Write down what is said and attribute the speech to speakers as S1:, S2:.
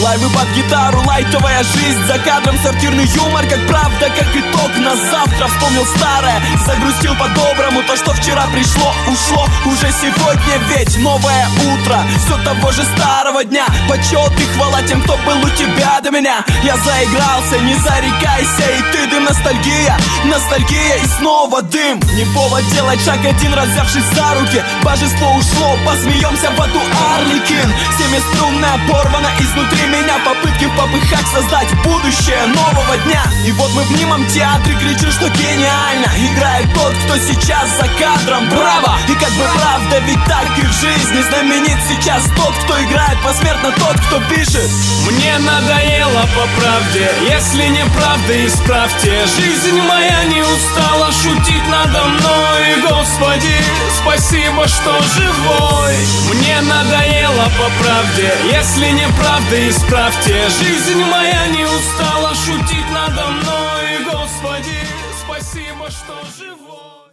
S1: Драйвы под гитару, лайтовая жизнь. За кадром сортирный юмор, как правда, как итог. На завтра вспомнил старое, загрустил по-доброму. То, что вчера пришло, ушло уже сегодня. Ведь новое утро, все того же старого дня. Почет и хвала тем, кто был у тебя до меня. Я заигрался, не зарекайся, и ты дым. Ностальгия, ностальгия и снова дым. Не повод делать шаг один, взявшись за руки. Божество ушло, посмеемся в аду Арлекин. Семиструнная порвана изнутри меня. Попытки в попыхах создать будущее нового дня. И вот мы в немом театре кричим, что гениально играет тот, кто сейчас за кадром. Браво! И как бы правда, ведь так и в жизни. Знаменит сейчас тот, кто играет посмертно, тот, кто пишет.
S2: Мне надоело по правде, если неправда, исправьте. Жизнь моя не устала шутить надо мной. Господи, спасибо, что живой. Мне надоело по правде, если неправда, исправьте. Жизнь моя не устала шутить надо мной. Господи, спасибо, что живой.